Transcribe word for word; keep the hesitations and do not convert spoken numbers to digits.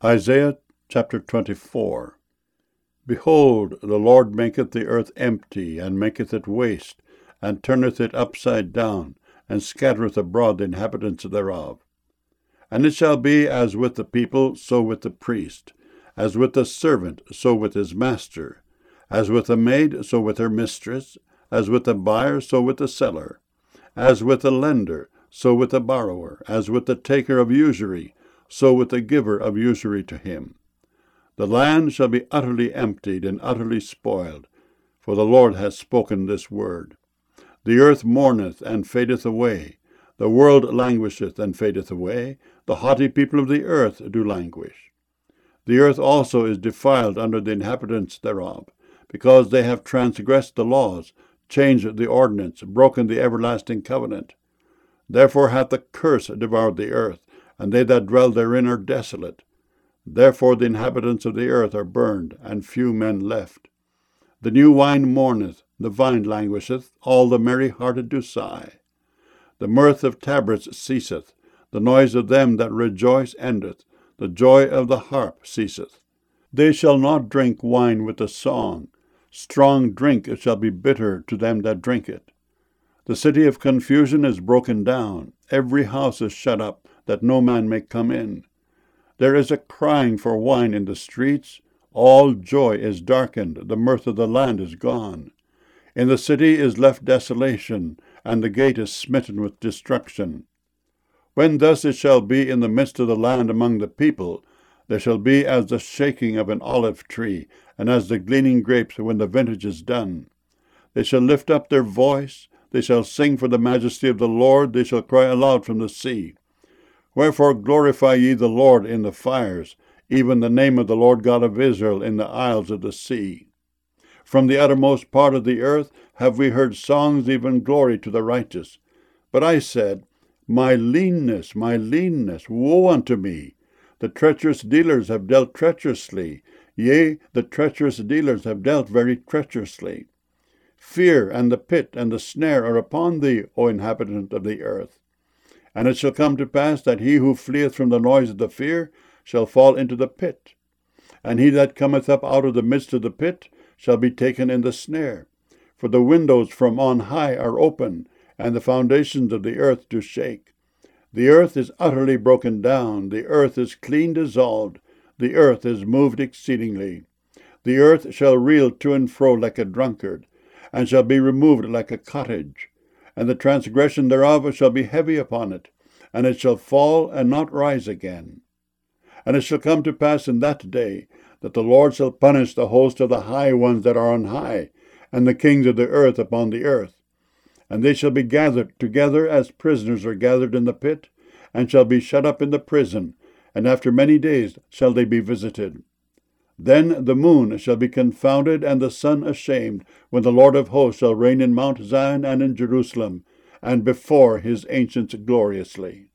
Isaiah chapter twenty-four. Behold, the Lord maketh the earth empty, and maketh it waste, and turneth it upside down, and scattereth abroad the inhabitants thereof. And it shall be as with the people, so with the priest, as with the servant, so with his master, as with the maid, so with her mistress, as with the buyer, so with the seller, as with the lender, so with the borrower, as with the taker of usury, so with the giver of usury to him. The land shall be utterly emptied and utterly spoiled, for the Lord hath spoken this word. The earth mourneth and fadeth away, the world languisheth and fadeth away, the haughty people of the earth do languish. The earth also is defiled under the inhabitants thereof, because they have transgressed the laws, changed the ordinance, broken the everlasting covenant. Therefore hath the curse devoured the earth, and they that dwell therein are desolate. Therefore the inhabitants of the earth are burned, and few men left. The new wine mourneth, the vine languisheth, all the merry-hearted do sigh. The mirth of tabrets ceaseth, the noise of them that rejoice endeth, the joy of the harp ceaseth. They shall not drink wine with a song, strong drink shall be bitter to them that drink it. The city of confusion is broken down, every house is shut up, that no man may come in. There is a crying for wine in the streets, all joy is darkened, the mirth of the land is gone. In the city is left desolation, and the gate is smitten with destruction. When thus it shall be in the midst of the land among the people, there shall be as the shaking of an olive tree, and as the gleaning grapes when the vintage is done. They shall lift up their voice, they shall sing for the majesty of the Lord, they shall cry aloud from the sea. Wherefore glorify ye the Lord in the fires, even the name of the Lord God of Israel in the isles of the sea. From the uttermost part of the earth have we heard songs, even glory to the righteous. But I said, My leanness, my leanness, woe unto me! The treacherous dealers have dealt treacherously, yea, the treacherous dealers have dealt very treacherously. Fear and the pit and the snare are upon thee, O inhabitant of the earth. And it shall come to pass that he who fleeth from the noise of the fear shall fall into the pit. And he that cometh up out of the midst of the pit shall be taken in the snare. For the windows from on high are open, and the foundations of the earth do shake. The earth is utterly broken down, the earth is clean dissolved, the earth is moved exceedingly. The earth shall reel to and fro like a drunkard, and shall be removed like a cottage. And the transgression thereof shall be heavy upon it, and it shall fall and not rise again. And it shall come to pass in that day that the Lord shall punish the host of the high ones that are on high, and the kings of the earth upon the earth. And they shall be gathered together as prisoners are gathered in the pit, and shall be shut up in the prison, and after many days shall they be visited. Then the moon shall be confounded, and the sun ashamed, when the Lord of hosts shall reign in Mount Zion and in Jerusalem, and before his ancients gloriously.